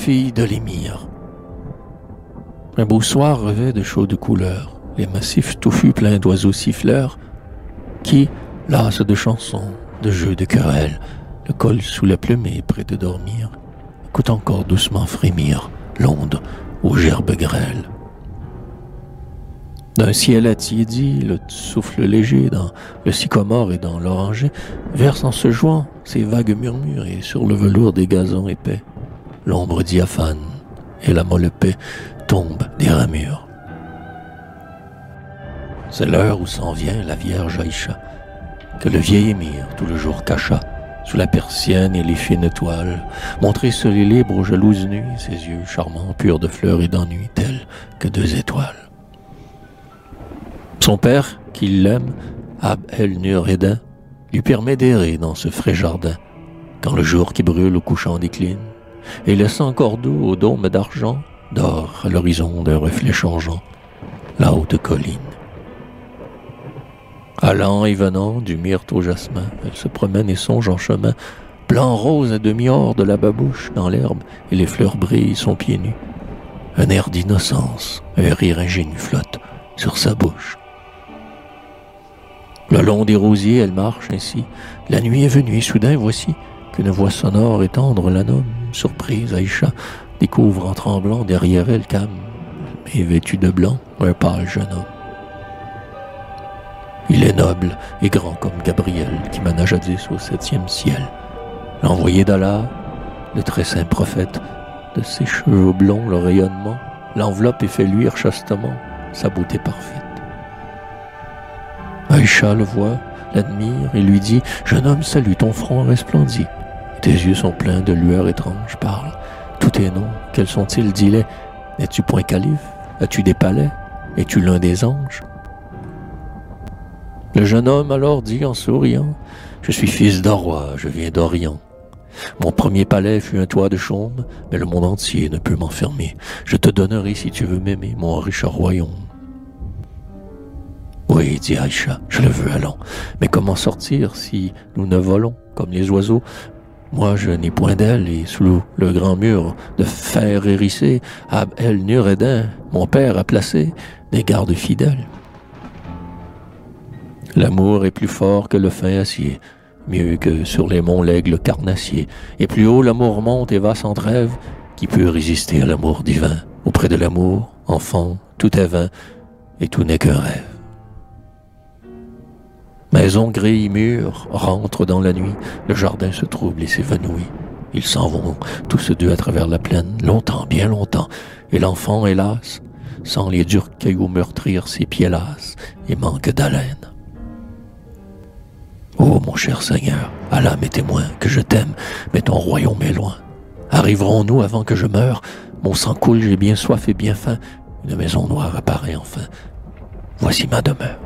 fille de l'émir. Un beau soir revêt de chaudes couleurs les massifs touffus pleins d'oiseaux siffleurs qui, las de chansons, de jeux, de querelles, le col sous la plume et près de dormir, écoute encore doucement frémir l'onde aux gerbes grêles. D'un ciel attiédi, le souffle léger dans le sycomore et dans l'oranger verse en se jouant ses vagues murmures et sur le velours des gazons épais, l'ombre diaphane et la molle paix tombent des ramures. C'est l'heure où s'en vient la vierge Aïcha, que le vieil émir tout le jour cacha sous la persienne et les fines toiles, montrer seul et libre aux jalouses nuits ses yeux charmants, purs de fleurs et d'ennui, tels que deux étoiles. Son père, qui l'aime, Ab el-Nur-Eddin, lui permet d'errer dans ce frais jardin, quand le jour qui brûle au couchant décline, et laisse encore doux au dôme d'argent, d'or à l'horizon d'un reflet changeant, la haute colline. Allant et venant du myrte au jasmin, elle se promène et songe en chemin, blanc rose à demi hors de la babouche dans l'herbe, et les fleurs brillent son pied nu. Un air d'innocence, un rire ingénu flotte sur sa bouche. Le long des rosiers, elle marche ainsi. La nuit est venue et soudain, voici qu'une voix sonore et tendre la nomme. Surprise, Aïcha découvre en tremblant derrière elle calme et vêtu de blanc un pâle jeune homme. Il est noble et grand comme Gabriel qui mana jadis au 7e ciel. L'envoyé d'Allah, le très saint prophète, de ses cheveux blonds le rayonnement, l'enveloppe et fait luire chastement sa beauté parfaite. Aïcha le voit, l'admire et lui dit « Jeune homme, salut, ton front resplendit. Tes yeux sont pleins de lueurs étranges, parle. Tous tes noms, quels sont-ils, dis-les. N'es-tu point calife? As-tu des palais? Es-tu l'un des anges ?» Le jeune homme alors dit en souriant « Je suis fils d'un roi, je viens d'Orient. Mon premier palais fut un toit de chaume, mais le monde entier ne peut m'enfermer. Je te donnerai, si tu veux m'aimer, mon riche royaume. » Oui, dit Aïcha, je le veux, allons. Mais comment sortir si nous ne volons comme les oiseaux? Moi, je n'ai point d'aile et sous le grand mur de fer hérissé, Ab el-Nur-Eddin, mon père, a placé des gardes fidèles. L'amour est plus fort que le fin acier, mieux que sur les monts l'aigle carnassier, et plus haut l'amour monte et va sans trêve, qui peut résister à l'amour divin? Auprès de l'amour, enfant, tout est vain, et tout n'est qu'un rêve. Maison grille mur rentre dans la nuit, le jardin se trouble et s'évanouit. Ils s'en vont tous deux à travers la plaine, longtemps, bien longtemps, et l'enfant, hélas, sent les durs cailloux meurtrir ses pieds lasses et manque d'haleine. Oh, mon cher Seigneur, Allah m'est témoin que je t'aime, mais ton royaume est loin. Arriverons-nous avant que je meure? Mon sang coule, j'ai bien soif et bien faim. Une maison noire apparaît enfin. Voici ma demeure.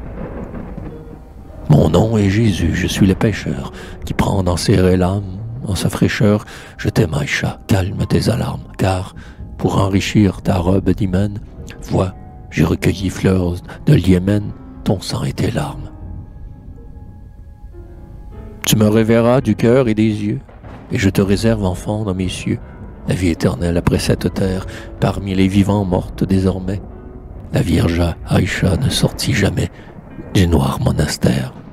Mon nom est Jésus, je suis le pécheur qui prend dans ses raies l'âme, en sa fraîcheur. Je t'aime, Aïcha, calme tes alarmes, car pour enrichir ta robe d'hymen, vois, j'ai recueilli fleurs de Yémen, ton sang et tes larmes. Tu me reverras du cœur et des yeux, et je te réserve, enfant, dans mes cieux, la vie éternelle après cette terre, parmi les vivants mortes désormais. La Vierge Aïcha ne sortit jamais du noir monastère.